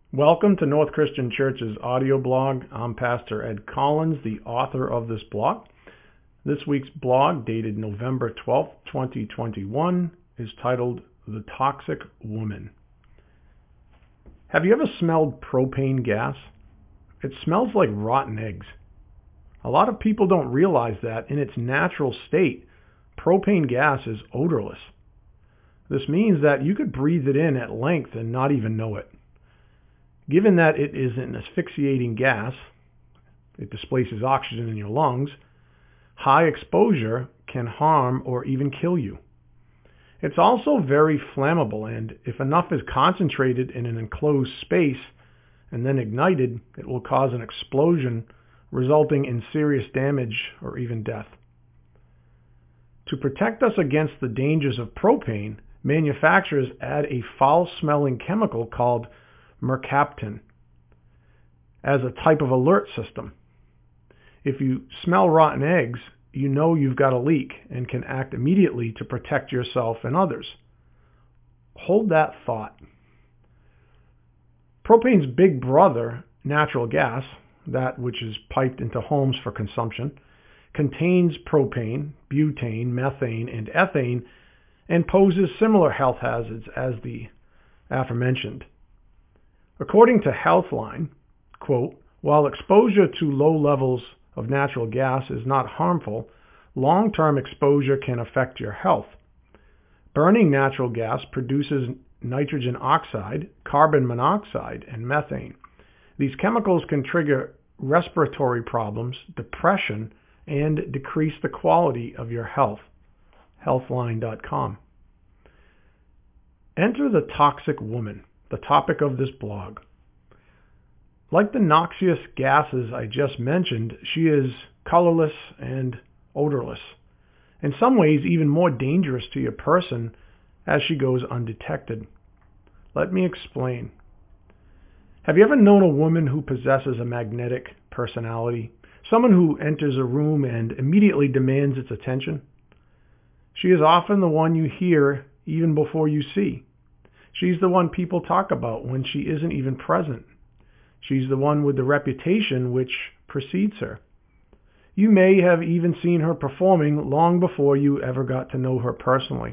Welcome to North Christian Church's audio blog. I'm Pastor Ed Collins, the author of this blog. This week's blog, dated November 12th, 2021, is titled The Toxic Woman. Have you ever smelled propane gas? It smells like rotten eggs. A lot of people don't realize that in its natural state, propane gas is odorless. This means that you could breathe it in at length and not even know it. Given that it is an asphyxiating gas, it displaces oxygen in your lungs, high exposure can harm or even kill you. It's also very flammable, and if enough is concentrated in an enclosed space and then ignited, it will cause an explosion, resulting in serious damage or even death. To protect us against the dangers of propane, manufacturers add a foul-smelling chemical called mercaptan as a type of alert system. If you smell rotten eggs, you know you've got a leak and can act immediately to protect yourself and others. Hold that thought. Propane's big brother, natural gas, that which is piped into homes for consumption, contains propane, butane, methane, and ethane, and poses similar health hazards as the aforementioned. According to Healthline, quote, while exposure to low levels of natural gas is not harmful, long-term exposure can affect your health. Burning natural gas produces nitrogen oxide, carbon monoxide, and methane. These chemicals can trigger respiratory problems, depression, and decrease the quality of your health. Healthline.com. Enter the toxic woman, the topic of this blog. Like the noxious gases I just mentioned, she is colorless and odorless. In some ways, even more dangerous to your person as she goes undetected. Let me explain. Have you ever known a woman who possesses a magnetic personality? Someone who enters a room and immediately demands its attention? She is often the one you hear even before you see. She's the one people talk about when she isn't even present. She's the one with the reputation which precedes her. You may have even seen her performing long before you ever got to know her personally.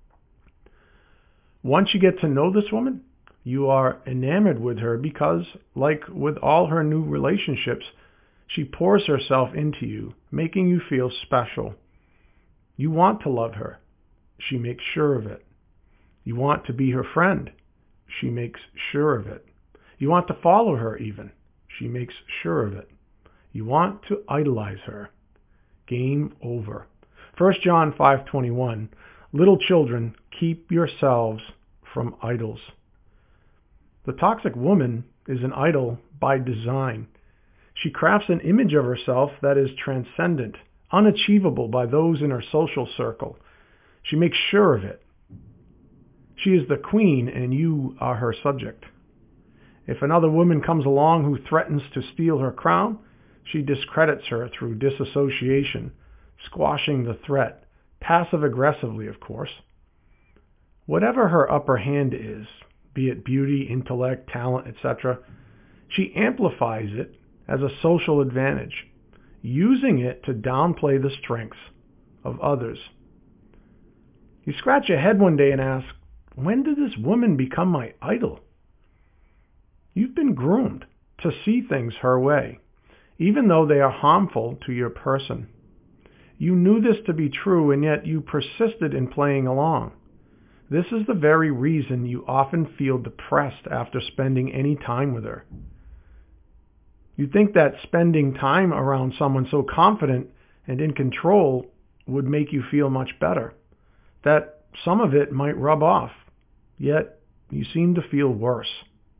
Once you get to know this woman, you are enamored with her because, like with all her new relationships, she pours herself into you, making you feel special. You want to love her. She makes sure of it. You want to be her friend. She makes sure of it. You want to follow her even. She makes sure of it. You want to idolize her. Game over. 1 John 5:21. Little children, keep yourselves from idols. The toxic woman is an idol by design. She crafts an image of herself that is transcendent, unachievable by those in her social circle. She makes sure of it. She is the queen and you are her subject. If another woman comes along who threatens to steal her crown, she discredits her through disassociation, squashing the threat, passive-aggressively, of course. Whatever her upper hand is, be it beauty, intellect, talent, etc., she amplifies it as a social advantage, using it to downplay the strengths of others. You scratch your head one day and ask, when did this woman become my idol? You've been groomed to see things her way, even though they are harmful to your person. You knew this to be true, and yet you persisted in playing along. This is the very reason you often feel depressed after spending any time with her. You think that spending time around someone so confident and in control would make you feel much better, that some of it might rub off, yet you seem to feel worse.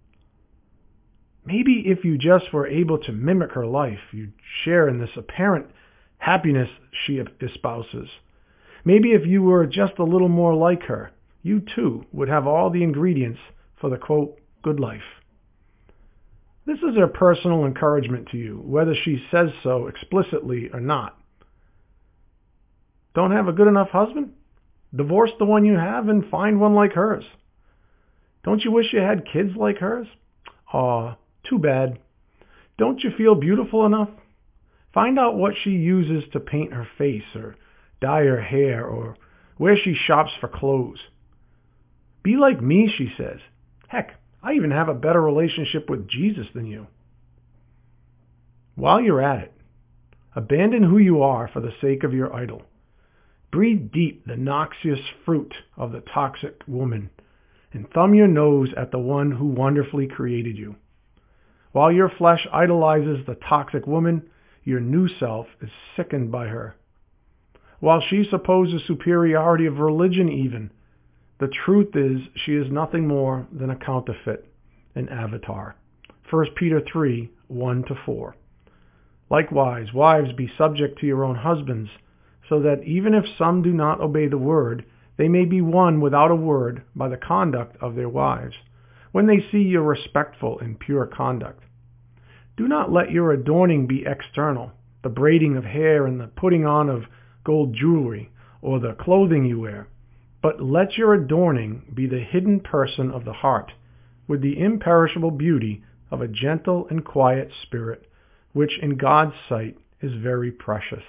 Maybe if you just were able to mimic her life, you'd share in this apparent happiness she espouses. Maybe if you were just a little more like her, you too would have all the ingredients for the, quote, good life. This is her personal encouragement to you, whether she says so explicitly or not. Don't have a good enough husband? Divorce the one you have and find one like hers. Don't you wish you had kids like hers? Aw, too bad. Don't you feel beautiful enough? Find out what she uses to paint her face or dye her hair or where she shops for clothes. Be like me, she says. Heck, I even have a better relationship with Jesus than you. While you're at it, abandon who you are for the sake of your idol. Breathe deep the noxious fruit of the toxic woman and thumb your nose at the one who wonderfully created you. While your flesh idolizes the toxic woman, your new self is sickened by her. While she supposes superiority of religion even, the truth is she is nothing more than a counterfeit, an avatar. 1 Peter 3, 1-4. Likewise, wives, be subject to your own husbands, so that even if some do not obey the word, they may be won without a word by the conduct of their wives, when they see your respectful and pure conduct. Do not let your adorning be external, the braiding of hair and the putting on of gold jewelry, or the clothing you wear, but let your adorning be the hidden person of the heart, with the imperishable beauty of a gentle and quiet spirit, which in God's sight is very precious.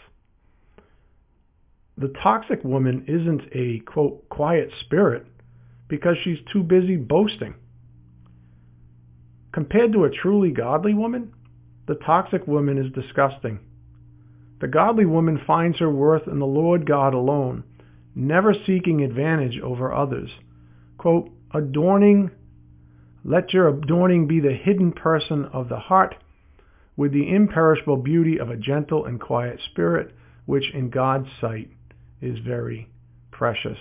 The toxic woman isn't a, quote, quiet spirit because she's too busy boasting. Compared to a truly godly woman, the toxic woman is disgusting. The godly woman finds her worth in the Lord God alone, never seeking advantage over others. Quote, let your adorning be the hidden person of the heart, with the imperishable beauty of a gentle and quiet spirit, which in God's sight is very precious.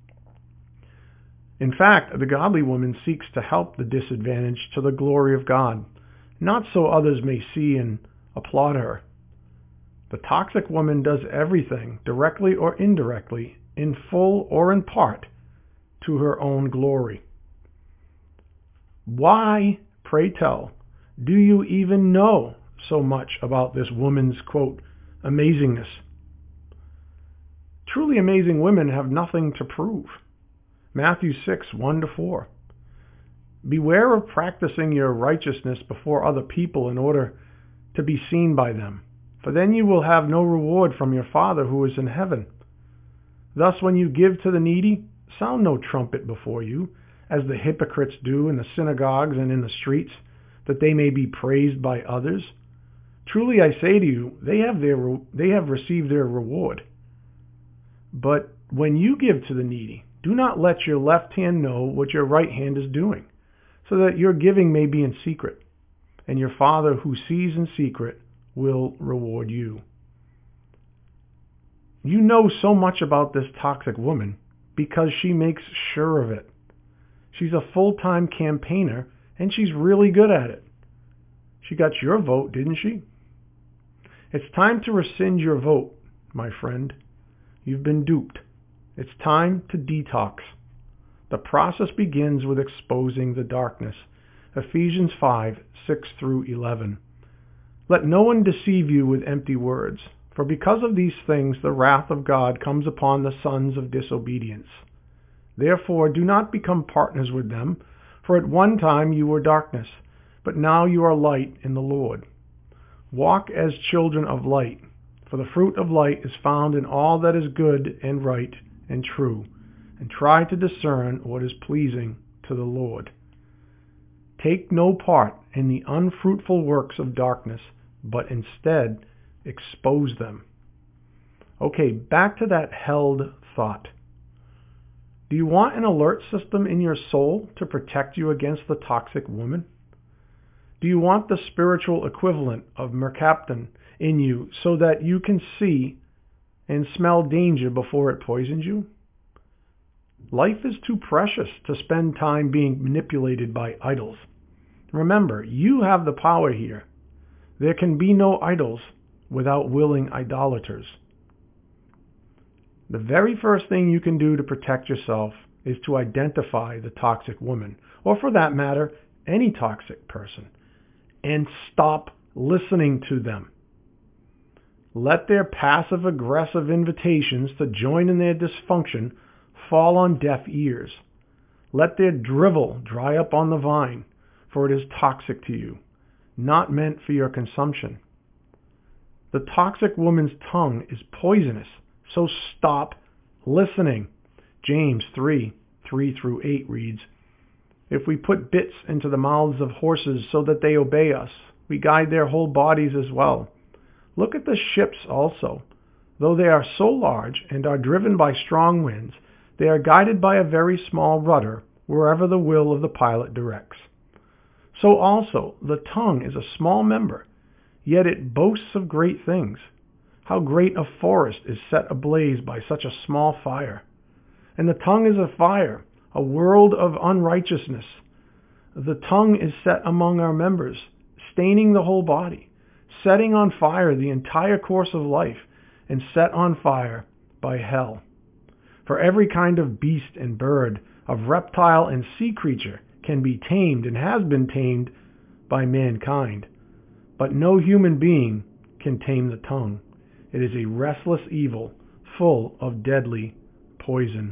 In fact, the godly woman seeks to help the disadvantaged to the glory of God, not so others may see and applaud her. The toxic woman does everything, directly or indirectly, in full or in part, to her own glory. Why, pray tell, do you even know so much about this woman's, quote, amazingness? Truly amazing women have nothing to prove. Matthew 6, 1-4. Beware of practicing your righteousness before other people in order to be seen by them, for then you will have no reward from your Father who is in heaven. Thus, when you give to the needy, sound no trumpet before you, as the hypocrites do in the synagogues and in the streets, that they may be praised by others. Truly I say to you, they have received their reward. But when you give to the needy, do not let your left hand know what your right hand is doing, so that your giving may be in secret, and your Father who sees in secret will reward you. You know so much about this toxic woman because she makes sure of it. She's a full-time campaigner, and she's really good at it. She got your vote, didn't she? It's time to rescind your vote, my friend. You've been duped. It's time to detox. The process begins with exposing the darkness. Ephesians 5, 6-11. Let no one deceive you with empty words, for because of these things the wrath of God comes upon the sons of disobedience. Therefore do not become partners with them, for at one time you were darkness, but now you are light in the Lord. Walk as children of light, for the fruit of light is found in all that is good and right and true, and try to discern what is pleasing to the Lord. Take no part in the unfruitful works of darkness, but instead expose them. Okay, back to that held thought. Do you want an alert system in your soul to protect you against the toxic woman? Do you want the spiritual equivalent of Mercaptan in you so that you can see and smell danger before it poisons you? Life is too precious to spend time being manipulated by idols. Remember, you have the power here. There can be no idols without willing idolaters. The very first thing you can do to protect yourself is to identify the toxic woman, or for that matter, any toxic person, and stop listening to them. Let their passive-aggressive invitations to join in their dysfunction fall on deaf ears. Let their drivel dry up on the vine, for it is toxic to you, not meant for your consumption. The toxic woman's tongue is poisonous, so stop listening. James 3:3-8 reads, "If we put bits into the mouths of horses so that they obey us, we guide their whole bodies as well. Look at the ships also. Though they are so large and are driven by strong winds, they are guided by a very small rudder wherever the will of the pilot directs. So also the tongue is a small member, yet it boasts of great things. How great a forest is set ablaze by such a small fire. And the tongue is a fire, a world of unrighteousness. The tongue is set among our members, staining the whole body, setting on fire the entire course of life, and set on fire by hell. For every kind of beast and bird, of reptile and sea creature can be tamed and has been tamed by mankind. But no human being can tame the tongue. It is a restless evil, full of deadly poison."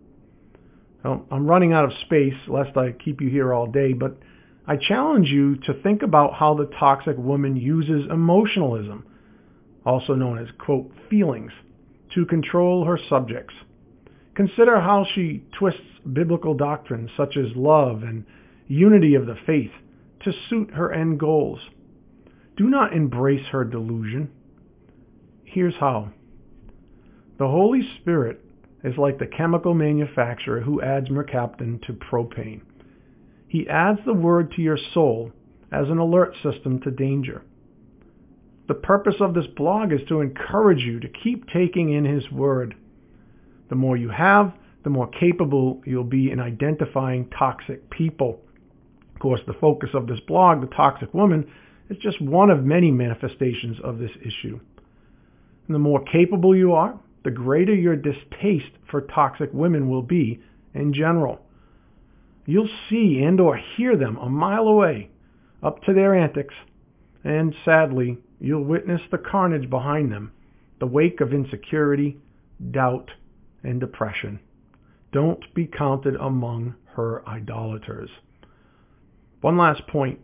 Well, I'm running out of space, lest I keep you here all day, but I challenge you to think about how the toxic woman uses emotionalism, also known as, quote, feelings, to control her subjects. Consider how she twists biblical doctrines such as love and unity of the faith to suit her end goals. Do not embrace her delusion. Here's how. The Holy Spirit is like the chemical manufacturer who adds mercaptan to propane. He adds the word to your soul as an alert system to danger. The purpose of this blog is to encourage you to keep taking in His word. The more you have, the more capable you'll be in identifying toxic people. Of course, the focus of this blog, The Toxic Woman, is just one of many manifestations of this issue. And the more capable you are, the greater your distaste for toxic women will be in general. You'll see and or hear them a mile away, up to their antics, and sadly, you'll witness the carnage behind them, the wake of insecurity, doubt, and depression. Don't be counted among her idolaters. One last point.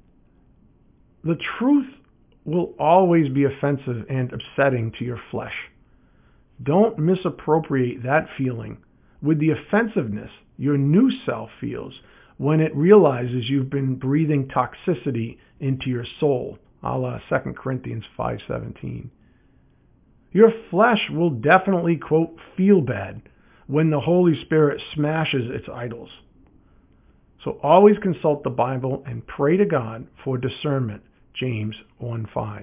The truth will always be offensive and upsetting to your flesh. Don't misappropriate that feeling with the offensiveness your new self feels when it realizes you've been breathing toxicity into your soul, a la 2 Corinthians 5:17. Your flesh will definitely, quote, feel bad when the Holy Spirit smashes its idols. So always consult the Bible and pray to God for discernment, James 1:5.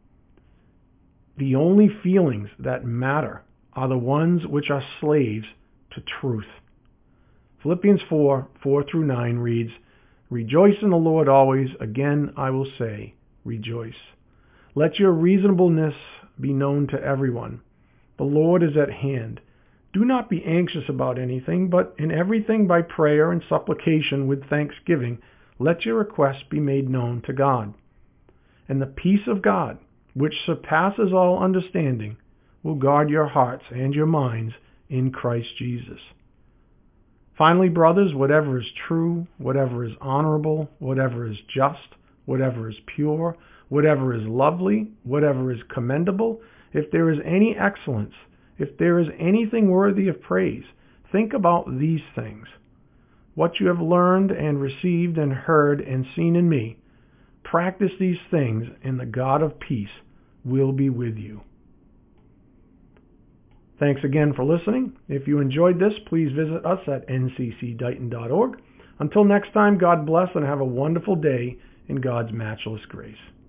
The only feelings that matter are the ones which are slaves to truth. Philippians 4:4-9 reads, "Rejoice in the Lord always. Again I will say, rejoice. Let your reasonableness be known to everyone. The Lord is at hand. Do not be anxious about anything, but in everything by prayer and supplication with thanksgiving, let your requests be made known to God. And the peace of God, which surpasses all understanding, will guard your hearts and your minds in Christ Jesus." Finally, brothers, whatever is true, whatever is honorable, whatever is just, whatever is pure, whatever is lovely, whatever is commendable, if there is any excellence, if there is anything worthy of praise, think about these things. What you have learned and received and heard and seen in me, practice these things, and the God of peace will be with you. Thanks again for listening. If you enjoyed this, please visit us at nccdighton.org. Until next time, God bless and have a wonderful day in God's matchless grace.